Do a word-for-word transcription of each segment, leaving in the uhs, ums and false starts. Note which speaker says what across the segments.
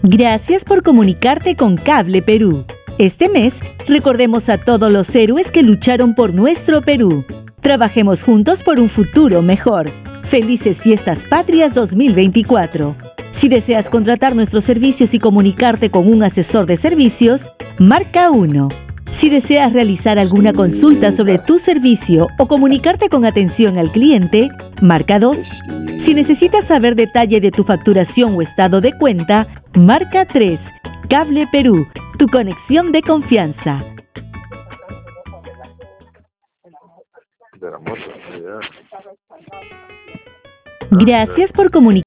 Speaker 1: Gracias por comunicarte con Cable Perú. Este mes, recordemos a todos los héroes que lucharon por nuestro Perú. Trabajemos juntos por un futuro mejor. Felices Fiestas Patrias dos mil veinticuatro. Si deseas contratar nuestros servicios y comunicarte con un asesor de servicios, marca uno. Si deseas realizar alguna consulta sobre tu servicio o comunicarte con atención al cliente, marca dos. Si necesitas saber detalle de tu facturación o estado de cuenta, marca tres. Cable Perú, tu conexión de confianza.
Speaker 2: De la moto, ya.
Speaker 1: Gracias por comunicar.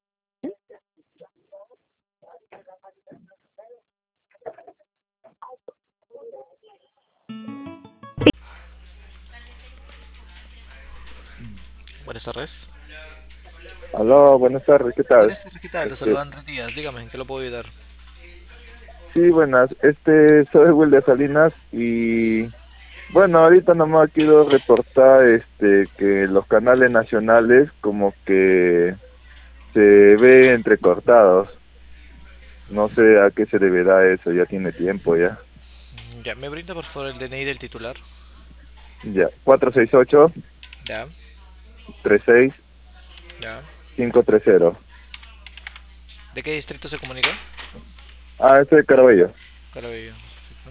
Speaker 3: Buenas tardes.
Speaker 2: Aló, buenas tardes, ¿qué tal?
Speaker 3: Buenas tardes, ¿qué tal? Te
Speaker 2: Este,
Speaker 3: saluda Andrés Díaz. Dígame, ¿en qué lo puedo ayudar?
Speaker 2: sí, buenas, este, soy Wilder Salinas y bueno, ahorita nomás quiero reportar este que los canales nacionales como que se ve entrecortados. No sé a qué se deberá eso, ya tiene tiempo ya.
Speaker 3: Ya, ¿me brinda por favor el D N I del titular?
Speaker 2: Ya, cuatro seis ocho,
Speaker 3: Ya,
Speaker 2: tres seis
Speaker 3: ya.
Speaker 2: cinco tres cero.
Speaker 3: ¿De qué distrito se comunica?
Speaker 2: Ah, ese es Carabello.
Speaker 3: Caraballo, perfecto.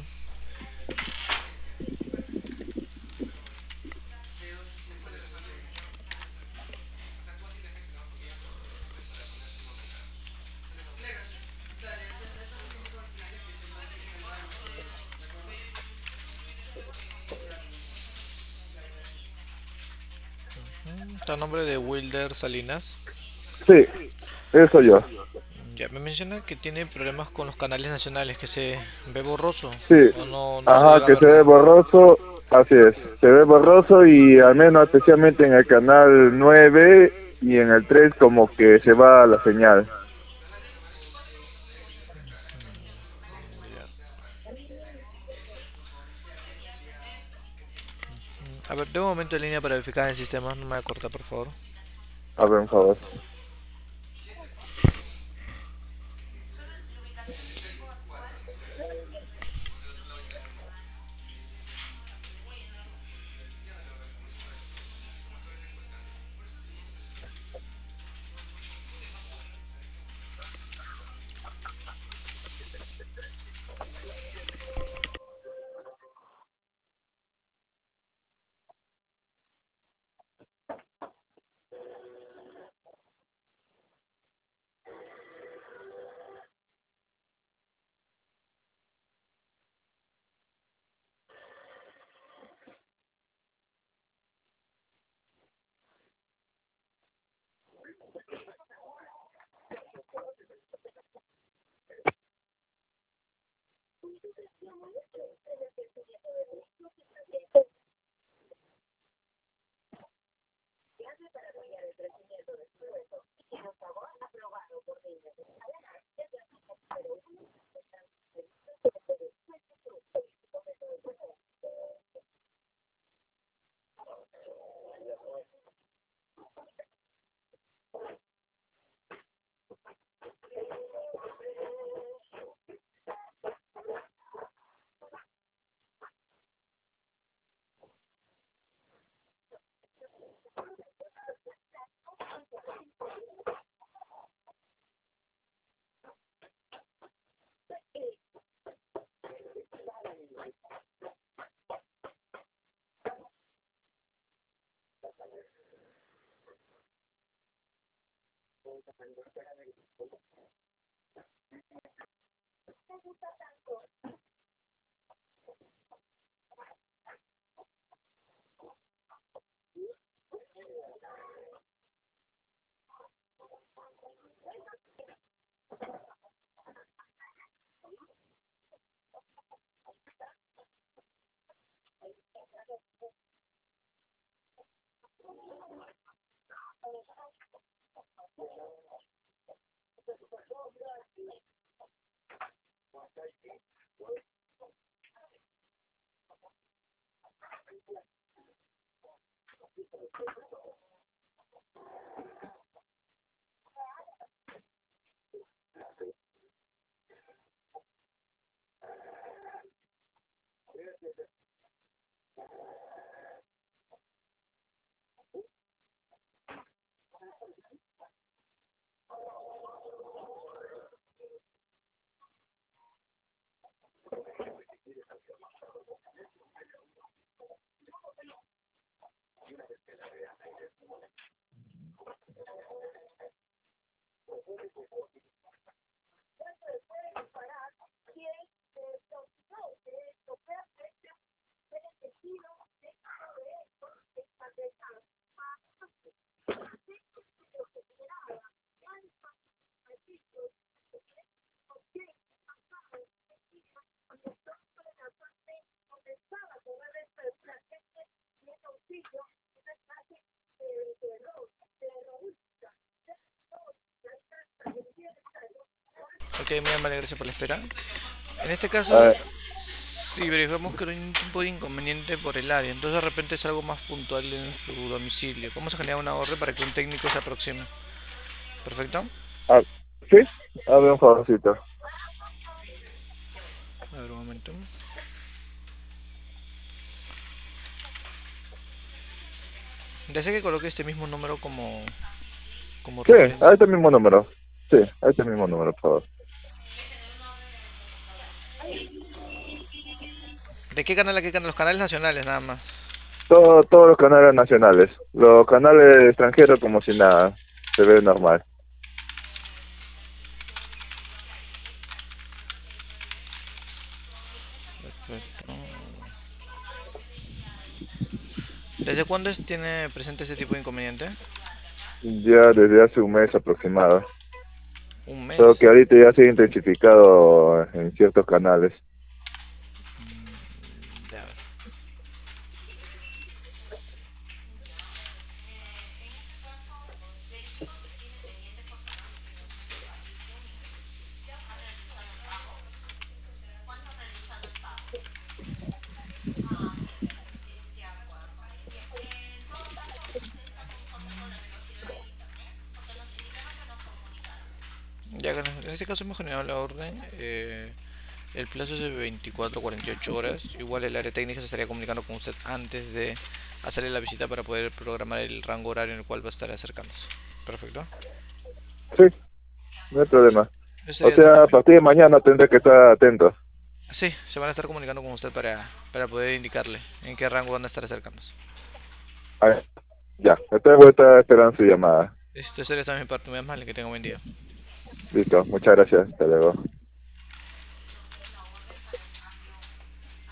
Speaker 3: Mm, Está a nombre de Wilder Salinas.
Speaker 2: Sí, eso yo.
Speaker 3: Ya, me menciona que tiene problemas con los canales nacionales, que se ve borroso.
Speaker 2: Sí,
Speaker 3: O no, no se
Speaker 2: ajá,
Speaker 3: llega a
Speaker 2: que
Speaker 3: ver
Speaker 2: se ve
Speaker 3: nada.
Speaker 2: borroso, así es, se ve borroso y al menos especialmente en el canal nueve y en el tres como que se va la señal.
Speaker 3: Ya. A ver, de un momento en línea para verificar el sistema. No me corta, por favor.
Speaker 2: A ver, por favor.
Speaker 3: Ok, muy amable, gracias por la espera. En este
Speaker 2: A
Speaker 3: caso,
Speaker 2: ver,
Speaker 3: si verificamos que no hay ningún tipo de inconveniente por el área, entonces de repente es algo más puntual en su domicilio. Vamos a generar una orden para que un técnico se aproxime. ¿Perfecto?
Speaker 2: a- ¿sí? A ver, un favorcito.
Speaker 3: A ver, un momento. Desea que coloque este mismo número como, como
Speaker 2: Sí, a
Speaker 3: referencia.
Speaker 2: este mismo número. Sí, a este mismo número, por favor.
Speaker 3: ¿De qué canal a qué canal? Los canales nacionales nada más.
Speaker 2: Todo, todos los canales nacionales. Los canales extranjeros como si nada. Se ve normal.
Speaker 3: Perfecto. ¿Desde cuándo es- tiene presente este tipo de inconveniente?
Speaker 2: Ya desde hace un mes aproximado.
Speaker 3: Un
Speaker 2: Solo
Speaker 3: mes.
Speaker 2: que ahorita ya se ha intensificado en ciertos canales.
Speaker 3: Ya. Ya, en este caso hemos generado la orden. eh, el plazo es de veinticuatro a cuarenta y ocho horas. Igual el área técnica se estaría comunicando con usted antes de hacerle la visita para poder programar el rango horario en el cual va a estar acercándose. Perfecto.
Speaker 2: Sí, no hay problema.
Speaker 3: Eso
Speaker 2: O
Speaker 3: sería todo.
Speaker 2: sea, a partir de mañana tendré que estar atento.
Speaker 3: Sí, se van a estar comunicando con usted para, para poder indicarle en qué rango van a estar acercándose.
Speaker 2: Ah, ya, entonces voy a estar esperando su llamada.
Speaker 3: Esto sería también mi parte. Muy amable, que tenga un buen día.
Speaker 2: Listo, muchas gracias. Hasta luego.